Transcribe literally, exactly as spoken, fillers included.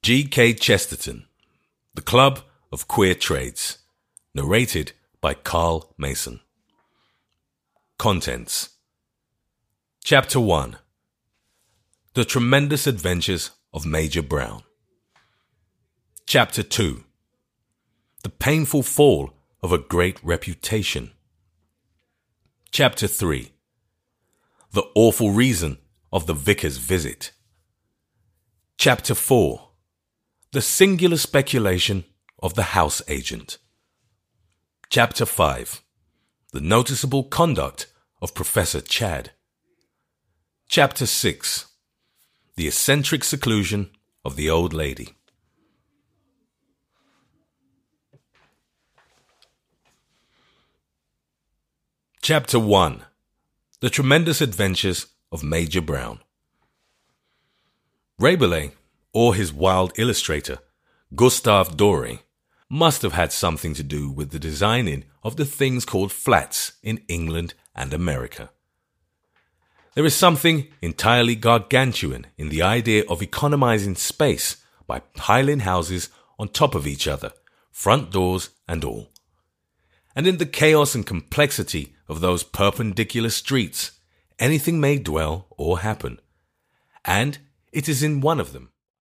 G K Chesterton, The Club of Queer Trades. Narrated by Carl Mason. Contents. Chapter one. The Tremendous Adventures of Major Brown. Chapter two. The Painful Fall of a Great Reputation. Chapter three. The Awful Reason of the Vicar's Visit. Chapter four. The Singular Speculation of the House Agent. Chapter five. The Noticeable Conduct of Professor Chadd. Chapter six. The Eccentric Seclusion of the Old Lady. Chapter one. The Tremendous Adventures of Major Brown. Rabelais, or his wild illustrator, Gustave Doré, must have had something to do with the designing of the things called flats in England and America. There is something entirely gargantuan in the idea of economizing space by piling houses on top of each other, front doors and all. And in the chaos and complexity of those perpendicular streets, anything may dwell or happen. And it is in one of them